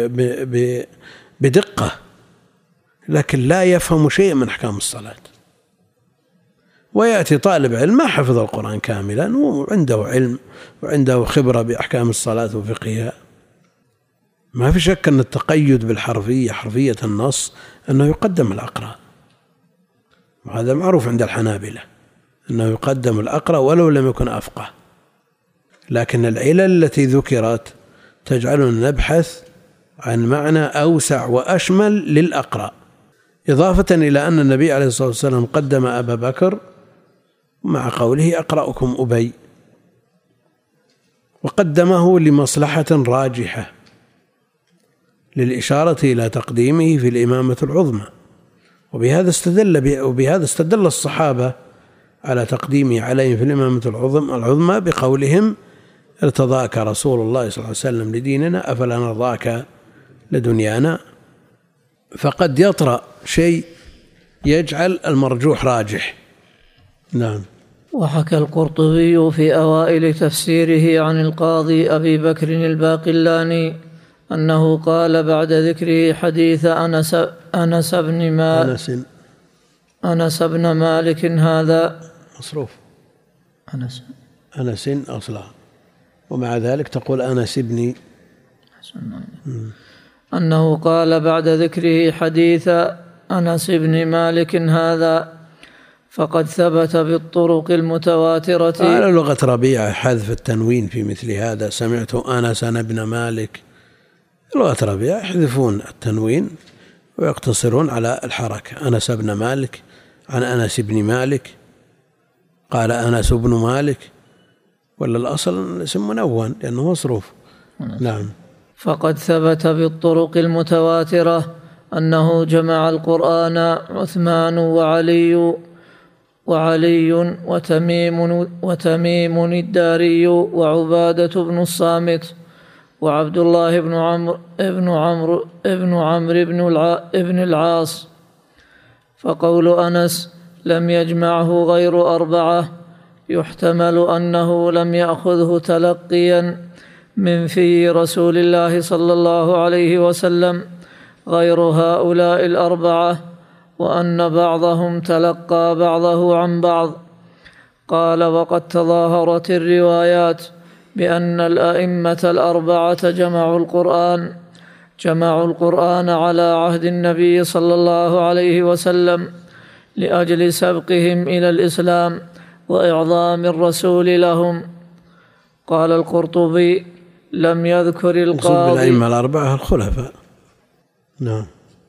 بدقة لكن لا يفهم شيء من أحكام الصلاة. ويأتي طالب علم ما حفظ القرآن كاملا وعنده علم وعنده خبرة بأحكام الصلاة وفقهها. ما في شك أن التقيد بالحرفية حرفية النص أنه يقدم الأقرأ، وهذا معروف عند الحنابلة أنه يقدم الأقرأ ولو لم يكن أفقه. لكن العلل التي ذكرت تجعلنا نبحث عن معنى أوسع وأشمل للأقرأ، إضافة إلى أن النبي عليه الصلاة والسلام قدم أبا بكر مع قوله أقرأكم أبي، وقدمه لمصلحة راجحة للإشارة إلى تقديمه في الإمامة العظمى. وبهذا استدل وبهذا استدل الصحابة على تقديمه عليهم في الإمامة العظمى بقولهم ارتضاك رسول الله صلى الله عليه وسلم لديننا أفلا نرضاك لدنيانا. فقد يطرأ شيء يجعل المرجوح راجح نعم. وحكى القرطبي في أوائل تفسيره عن القاضي أبي بكر الباقلاني أنه قال بعد ذكره حديث أنس, أنس بن مالك أنس أنس بن مالك هذا مصروف أنس أنس أصلا، ومع ذلك تقول أنس بن، أنه قال بعد ذكره حديث أنس بن مالك هذا فقد ثبت بالطرق المتواترة. على لغة ربيعة حذف التنوين في مثل هذا، سمعت أنس بن مالك، لغة ربيعة يحذفون التنوين ويقتصرون على الحركة. أنس بن مالك عن أنس بن مالك، قال أنس بن مالك، ولا الأصل اسم منون لأنه مصروف. نعم. فقد ثبت بالطرق المتواترة أنه جمع القرآن عثمان وعلي وعلي وتميم وتميم الداري وعبادة بن الصامت وعبد الله بن عمرو ابن عمرو ابن عمرو بن الع... ابن العاص. فقول أنس لم يجمعه غير أربعة يحتمل أنه لم يأخذه تلقيا من في رسول الله صلى الله عليه وسلم غير هؤلاء الأربعة، وأن بعضهم تلقى بعضه عن بعض. قال وقد تظاهرت الروايات بأن الأئمة الأربعة جمعوا القرآن جمعوا القرآن على عهد النبي صلى الله عليه وسلم لأجل سبقهم إلى الإسلام وإعظام الرسول لهم. قال القرطبي لم يذكر القاضي بالأئمة الأربعة الخلفاء. نعم.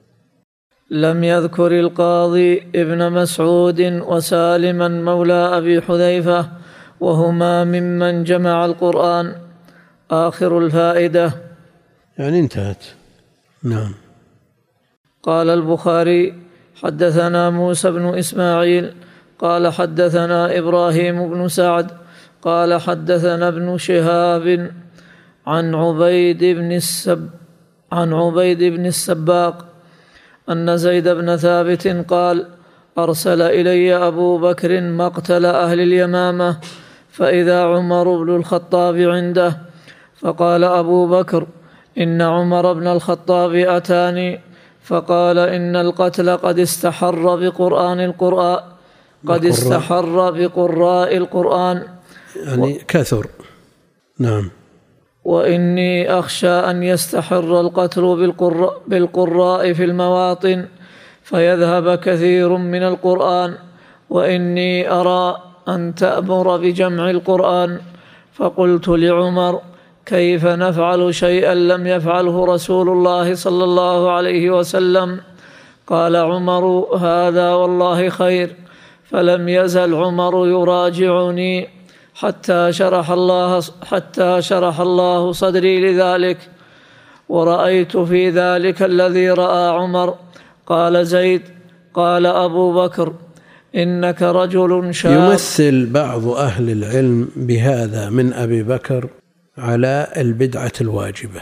لم يذكر القاضي ابن مسعود وسالما مولى أبي حذيفة وهما ممن جمع القرآن. آخر الفائدة. يعني انتهت. نعم. قال البخاري حدثنا موسى بن إسماعيل قال حدثنا إبراهيم بن سعد قال حدثنا ابن شهاب عن عبيد بن السب عن عبيد بن السباق أن زيد بن ثابت قال أرسل إلي أبو بكر مقتل أهل اليمامة فإذا عمر بن الخطاب عنده، فقال أبو بكر إن عمر بن الخطاب أتاني فقال إن القتل قد استحر بقرآن القرآن قد استحر بقراء القرآن، يعني كثر. نعم. وإني أخشى أن يستحر القتل بالقراء, بالقراء في المواطن فيذهب كثير من القرآن، وإني أرى أن تأمر بجمع القرآن. فقلت لعمر كيف نفعل شيئا لم يفعله رسول الله صلى الله عليه وسلم؟ قال عمر هذا والله خير. فلم يزل عمر يراجعني حتى شرح الله حتى شرح الله صدري لذلك، ورأيت في ذلك الذي رأى عمر. قال زيد قال أبو بكر إنك رجل شاب. يمثل بعض أهل العلم بهذا من أبي بكر على البدعة الواجبة،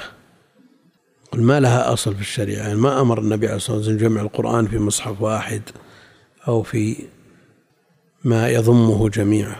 ما لها أصل في الشريعة، يعني ما أمر النبي عليه الصلاة والسلام جمع القرآن في مصحف واحد أو في ما يضمه جميعا،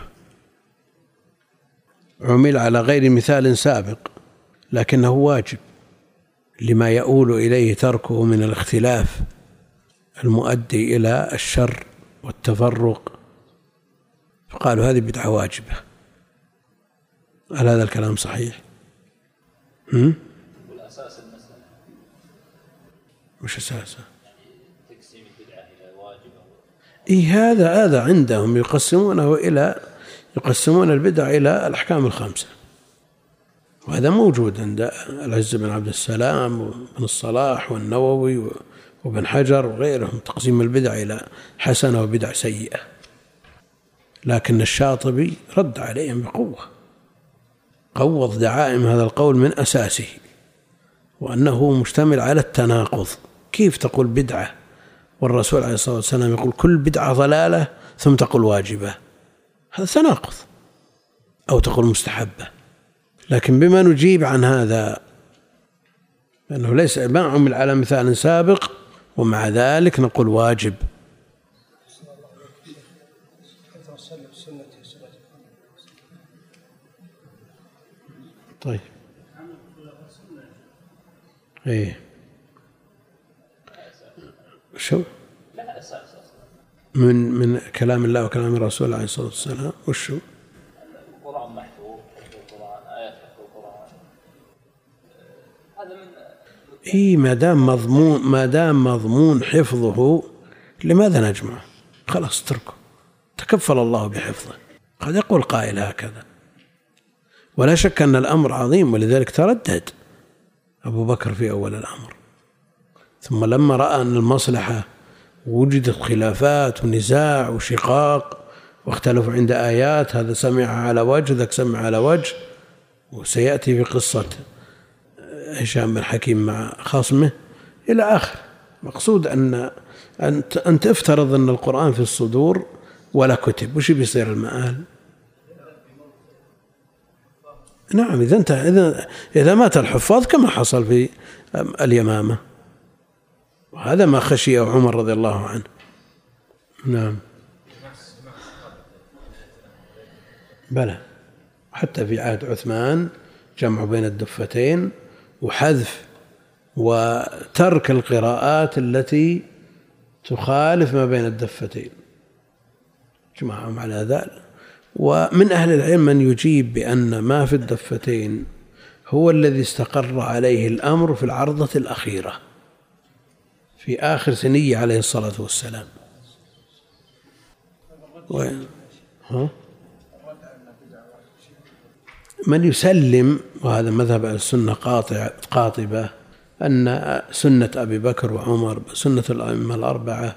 عمل على غير مثال سابق، لكنه واجب لما يؤول إليه تركه من الاختلاف المؤدي إلى الشر والتفرق، فقالوا هذه بدعة واجبة. هل هذا الكلام صحيح؟ هم؟ والأساس المسألة وش أساسه؟ تقسيم البدعة إلى واجبة. إيه هذا هذا عندهم يقسمونه إلى يقسمون البدع إلى الأحكام الخمسة، وهذا موجود عند العز بن عبد السلام وابن الصلاح والنووي وابن حجر وغيرهم، تقسيم البدع إلى حسنة وبدع سيئة، لكن الشاطبي رد عليهم بقوة، قوض دعائم هذا القول من أساسه، وأنه مشتمل على التناقض. كيف تقول بدعة والرسول عليه الصلاة والسلام يقول كل بدعة ضلالة ثم تقول واجبة؟ هذا تناقض. أو تقول مستحبة. لكن بما نجيب عن هذا لأنه ليس ما عمل على مثال سابق، ومع ذلك نقول واجب. طيب ايه شو من من كلام الله وكلام الرسول عليه الصلاة والسلام وشو القرآن محفوظ، القرآن آيات القرآن هذا من اي ما دام مضمون ما دام مضمون حفظه لماذا نجمعه؟ خلاص اتركه، تكفل الله بحفظه. قد يقول قائل هكذا، ولا شك أن الأمر عظيم، ولذلك تردد أبو بكر في أول الأمر، ثم لما رأى أن المصلحة وجدت خلافات ونزاع وشقاق واختلفوا عند آيات، هذا سمعها على وجه ذاك سمع على وجه، وسيأتي في قصة هشام بن حكيم مع خصمه إلى آخر. مقصود أن أن تفترض أن القرآن في الصدور ولا كتب، وش بيصير المآل؟ نعم، إذا انت إذا إذا مات الحفاظ كما حصل في اليمامة، وهذا ما خشيه عمر رضي الله عنه. نعم بلى، حتى في عهد عثمان جمع بين الدفتين وحذف وترك القراءات التي تخالف ما بين الدفتين، جمعهم على ذلك. ومن أهل العلم من يجيب بأن ما في الدفتين هو الذي استقر عليه الأمر في العرضة الأخيرة في آخر سنية عليه الصلاة والسلام. و... ها؟ من يسلم، وهذا مذهب السنة قاطع قاطبة، أن سنة أبي بكر وعمر سنة الأئمة الأربعة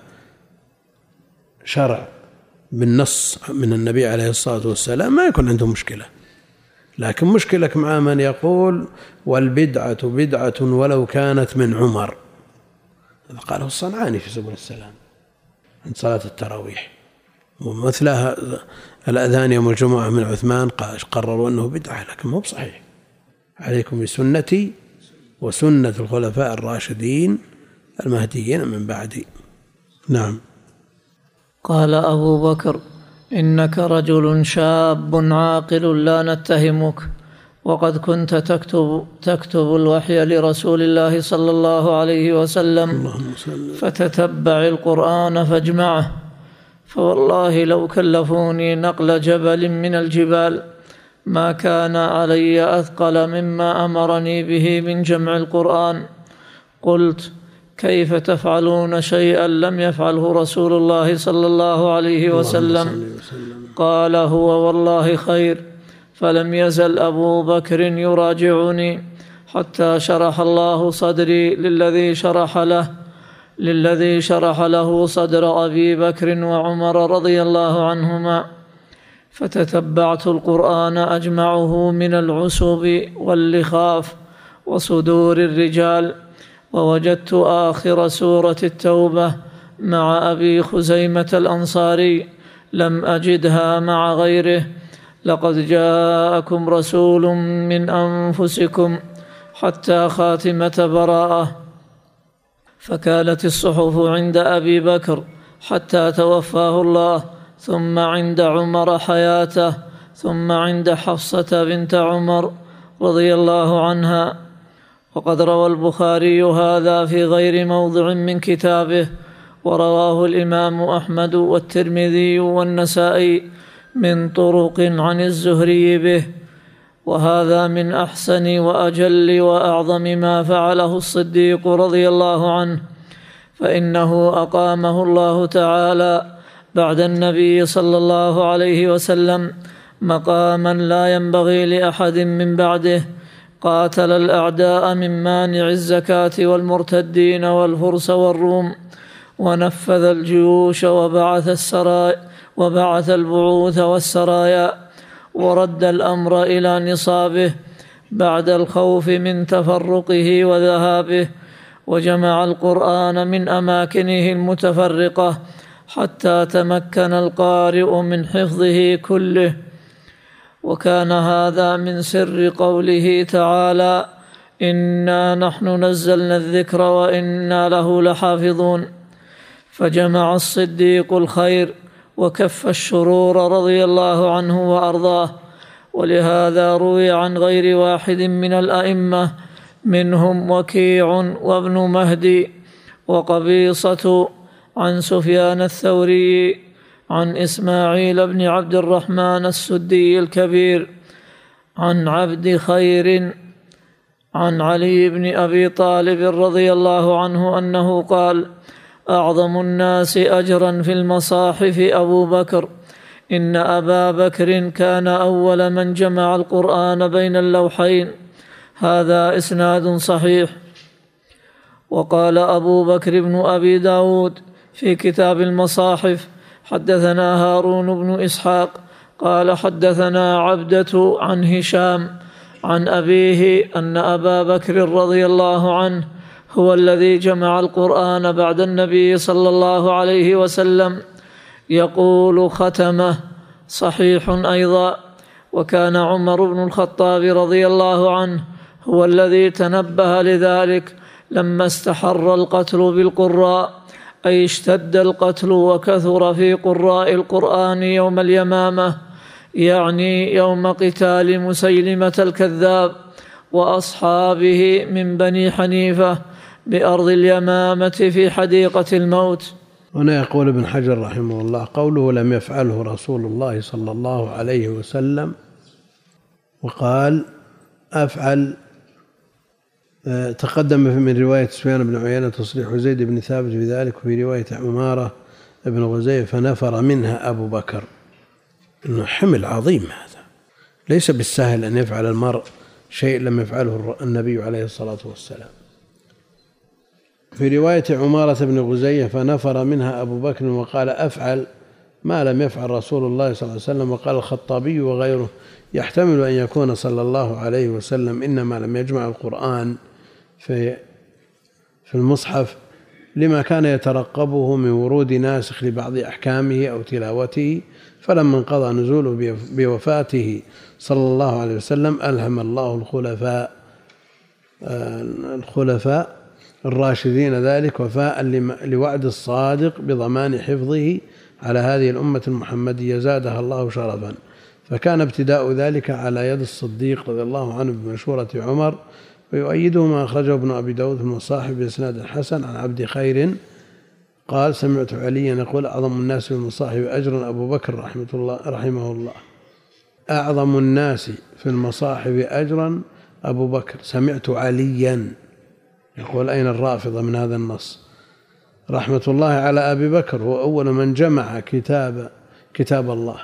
شرع بالنص من النبي عليه الصلاة والسلام، ما يكون عنده مشكلة. لكن مشكلك مع من يقول والبدعة بدعة ولو كانت من عمر، هذا قاله الصنعاني في سبل السلام عند صلاة التراويح، ومثلها الأذان يوم الجمعة من عثمان قرروا أنه بدعة، لكن مو بصحيح. عليكم بسنتي وسنة الخلفاء الراشدين المهديين من بعدي. نعم. قال أبو بكر: إنك رجل شاب عاقل لا نتهمك، وقد كنت تكتب, تكتب الوحي لرسول الله صلى الله عليه وسلم، فتتبع القرآن فاجمعه، فوالله لو كلفوني نقل جبل من الجبال ما كان علي أثقل مما أمرني به من جمع القرآن. قلت: كيف تفعلون شيئا لم يفعله رسول الله صلى الله عليه وسلم؟ قال: هو والله خير. فلم يزل أبو بكر يراجعني حتى شرح الله صدري للذي شرح له للذي شرح له صدر أبي بكر وعمر رضي الله عنهما. فتتبعت القرآن أجمعه من العسب واللخاف وصدور الرجال، ووجدت آخر سورة التوبة مع أبي خزيمة الأنصاري لم أجدها مع غيره: لقد جاءكم رسول من أنفسكم، حتى خاتمة براءة. فكانت الصحف عند أبي بكر حتى توفاه الله، ثم عند عمر حياته، ثم عند حفصة بنت عمر رضي الله عنها. وقد روى البخاري هذا في غير موضع من كتابه، ورواه الإمام أحمد والترمذي والنسائي من طرق عن الزهري به. وهذا من أحسن وأجل وأعظم ما فعله الصديق رضي الله عنه، فإنه أقامه الله تعالى بعد النبي صلى الله عليه وسلم مقاما لا ينبغي لأحد من بعده. قاتل الأعداء من مانع الزكاة والمرتدين والفرس والروم، ونفذ الجيوش وبعث السرايا وبعث البعوث والسرايا، ورد الأمر إلى نصابه بعد الخوف من تفرقه وذهابه، وجمع القرآن من أماكنه المتفرقة حتى تمكن القارئ من حفظه كله. وكان هذا من سر قوله تعالى: إنا نحن نزلنا الذكر وإنا له لحافظون. فجمع الصديق الخير وكف الشرور رضي الله عنه وأرضاه، ولهذا روي عن غير واحد من الأئمة منهم وكيع وابن مهدي وقبيصة عن سفيان الثوري عن إسماعيل بن عبد الرحمن السدي الكبير عن عبد خير عن علي بن أبي طالب رضي الله عنه أنه قال: أعظم الناس أجرا في المصاحف أبو بكر، إن أبا بكر كان أول من جمع القرآن بين اللوحين. هذا إسناد صحيح. وقال أبو بكر بن أبي داود في كتاب المصاحف: حدثنا هارون بن إسحاق قال حدثنا عبدة عن هشام عن أبيه أن أبا بكر رضي الله عنه هو الذي جمع القرآن بعد النبي صلى الله عليه وسلم، يقول ختمه. صحيح أيضا. وكان عمر بن الخطاب رضي الله عنه هو الذي تنبه لذلك لما استحر القتل بالقراء، أي اشتد القتل وكثر في قراء القرآن يوم اليمامة، يعني يوم قتال مسيلمة الكذاب وأصحابه من بني حنيفة بأرض اليمامة في حديقة الموت. هنا يقول ابن حجر رحمه الله: قوله لم يفعله رسول الله صلى الله عليه وسلم، وقال أفعل، تقدم من رواية سفيان بن عيينة تصريح زيد بن ثابت بذلك، وفي رواية عمارة بن غزية فنفر منها أبو بكر. إنه حمل عظيم هذا، ليس بالسهل أن يفعل المرء شيء لم يفعله النبي عليه الصلاة والسلام. في رواية عمارة بن غزية فنفر منها أبو بكر وقال أفعل ما لم يفعل رسول الله صلى الله عليه وسلم. وقال الخطابي وغيره: يحتمل أن يكون صلى الله عليه وسلم إنما لم يجمع القرآن في في المصحف لما كان يترقبه من ورود ناسخ لبعض أحكامه أو تلاوته، فلما انقضى نزوله بوفاته صلى الله عليه وسلم ألهم الله الخلفاء الخلفاء الراشدين ذلك وفاء لوعد الصادق بضمان حفظه على هذه الأمة المحمدية زادها الله شرفا. فكان ابتداء ذلك على يد الصديق رضي الله عنه بمشورة عمر، ويؤيده ما أخرجه ابن أبي داود في المصاحف بإسناد حسن عن عبد خير قال: سمعت عليا يقول: أعظم الناس في المصاحف أجرا أبو بكر رحمه الله رحمه الله. أعظم الناس في المصاحف أجرا أبو بكر. سمعت عليا يقول: أين الرافضة من هذا النص؟ رحمة الله على أبي بكر، هو أول من جمع كتاب كتاب الله.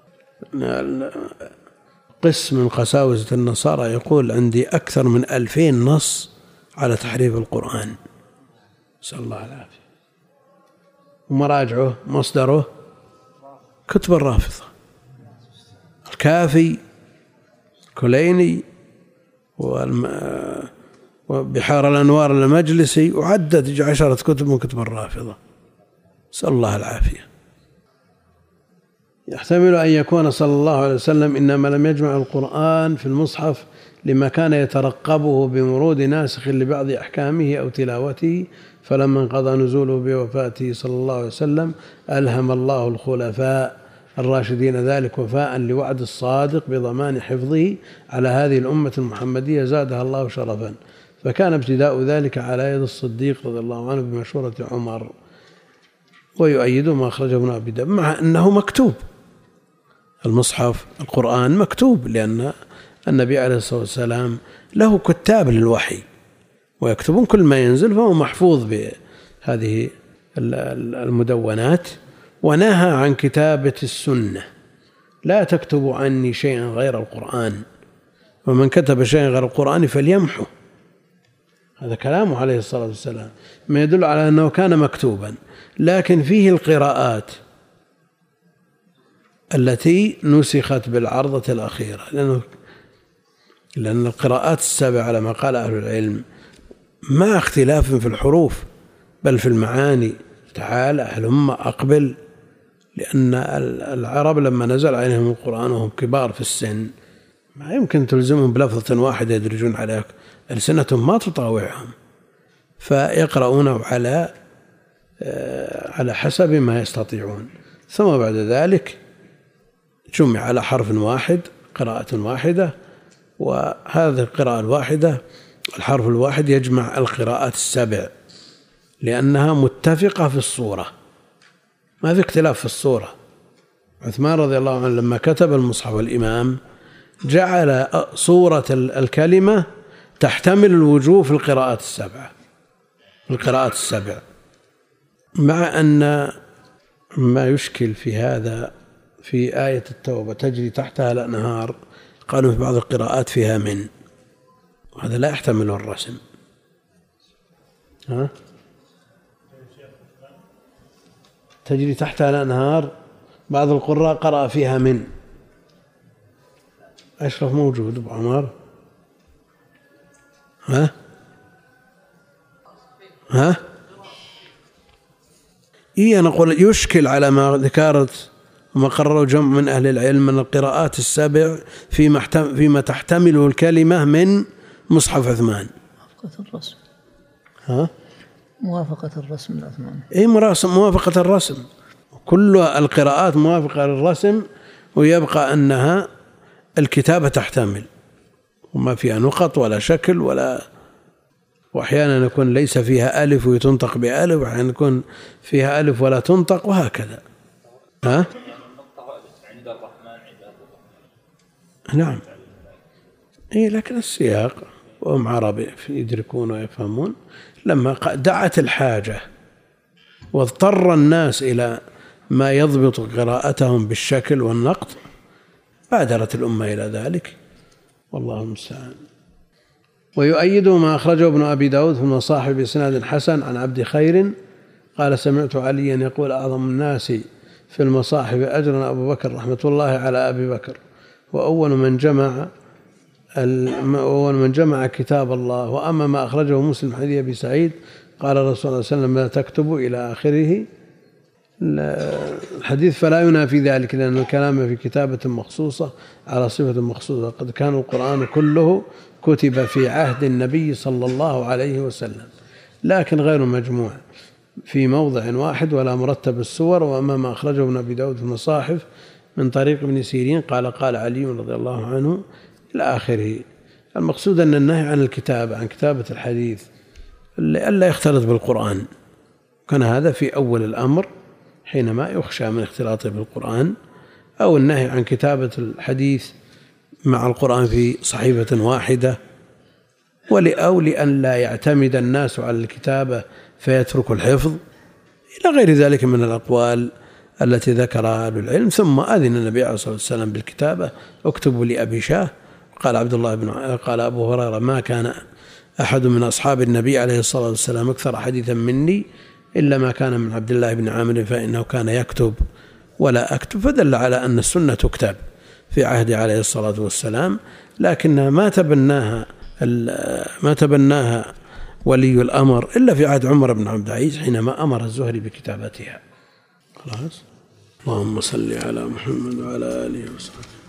قسم من قساوسة النصارى يقول: عندي أكثر من ألفين نص على تحريف القرآن، نسأل الله العافية. ومراجعه مصدره كتب الرافضة، الكافي، كليني، وبحار الأنوار المجلسي، وعدد عشرة كتب من كتب الرافضة، نسأل الله العافية. يحتمل أن يكون صلى الله عليه وسلم إنما لم يجمع القرآن في المصحف لما كان يترقبه بمرود ناسخ لبعض أحكامه أو تلاوته، فلما انقضى نزوله بوفاته صلى الله عليه وسلم ألهم الله الخلفاء الراشدين ذلك وفاء لوعد الصادق بضمان حفظه على هذه الأمة المحمدية زادها الله شرفا. فكان ابتداء ذلك على يد الصديق رضي الله عنه بمشورة عمر، ويؤيده ما أخرجه ابن أبي داود، مع أنه مكتوب. المصحف القرآن مكتوب، لأن النبي عليه الصلاة والسلام له كتاب للوحي ويكتبون كل ما ينزل، فهو محفوظ بهذه المدونات. ونهى عن كتابة السنة: لا تكتبوا عني شيئا غير القرآن، ومن كتب شيئا غير القرآن فليمحو. هذا كلامه عليه الصلاة والسلام، ما يدل على أنه كان مكتوبا، لكن فيه القراءات التي نسخت بالعرضة الأخيرة، لأنه لأن القراءات السابعة على ما قال أهل العلم ما اختلاف في الحروف بل في المعاني. تعالى هلم أقبل، لأن العرب لما نزل عليهم القرآن وهم كبار في السن ما يمكن تلزمهم بلفظة واحدة يدرجون عليها، ألسنتهم ما تطاوعهم، فيقرؤونه على على حسب ما يستطيعون. ثم بعد ذلك جمع على حرف واحد قراءة واحدة، وهذه القراءة الواحدة الحرف الواحد يجمع القراءات السبع لأنها متفقة في الصورة، ما في اختلاف في الصورة. عثمان رضي الله عنه لما كتب المصحف الإمام جعل صورة الكلمة تحتمل الوجوه في القراءات السبعة القراءات السبع، مع أن ما يشكل في هذا في آية التوبة تجري تحتها الأنهار، قالوا في بعض القراءات فيها من، وهذا لا يحتمل الرسم. ها؟ تجري تحتها الأنهار، بعض القراء قرأ فيها من. أشرف موجود أبو عمر؟ ها؟ ها؟ إيه أنا أقول يشكل على ما ذكرت وما قرروا جمع من أهل العلم من القراءات السبع فيما فيما تحتمله الكلمة من مصحف عثمان. موافقة الرسم. ها؟ موافقة الرسم العثماني. إيه موافقة الرسم، كل القراءات موافقة للرسم، ويبقى أنها الكتابة تحتمل وما فيها نقط ولا شكل ولا، وأحيانا يكون ليس فيها ألف وتنطق بألف، وأحيانا يكون فيها ألف ولا تنطق وهكذا. ها؟ نعم. إيه لكن السياق وهم عرب يدركون ويفهمون، لما دعت الحاجة واضطر الناس إلى ما يضبط قراءتهم بالشكل والنقط بادرت الأمة إلى ذلك، والله المستعان. ويؤيد ما أخرجه ابن أبي داود في المصاحف بإسناد حسن عن عبد خير قال سمعت عليا يقول أعظم الناس في المصاحف أجرا أبو بكر رحمة الله على أبي بكر، وأول من جمع أول من جمع كتاب الله. وأما ما أخرجه مسلم حديث أبي سعيد قال الرسول صلى الله عليه وسلم لا تكتب إلى آخره الحديث، فلا ينافي ذلك لأن الكلام في كتابة مخصوصة على صفة مخصوصة، قد كان القرآن كله كتب في عهد النبي صلى الله عليه وسلم لكن غير مجموع في موضع واحد ولا مرتب السور. وأما ما أخرجه ابن أبي داود في المصاحف من طريق ابن سيرين قال قال علي رضي الله عنه إلى آخره. المقصود أن النهي عن الكتابة عن كتابة الحديث لئلا يختلط بالقرآن، كان هذا في أول الأمر حينما يخشى من اختلاطه بالقرآن، أو النهي عن كتابة الحديث مع القرآن في صحيفة واحدة، أو لأن لا يعتمد الناس على الكتابة فيترك الحفظ، إلى غير ذلك من الأقوال التي ذكرها أهل العلم. ثم أذن النبي عليه الصلاة والسلام بالكتابة اكتبوا لأبي شاه. قال عبد الله بن قال أبو هريرة ما كان أحد من أصحاب النبي عليه الصلاة والسلام أكثر حديثا مني إلا ما كان من عبد الله بن عامر فإنه كان يكتب ولا أكتب، فدل على أن السنة تكتب في عهد عليه الصلاة والسلام، لكنها ما تبناها ما تبناها ولي الأمر إلا في عهد عمر بن عبد العزيز حينما أمر الزهري بكتابتها. خلاص. اللهم صل على محمد وعلى آله وصحبه.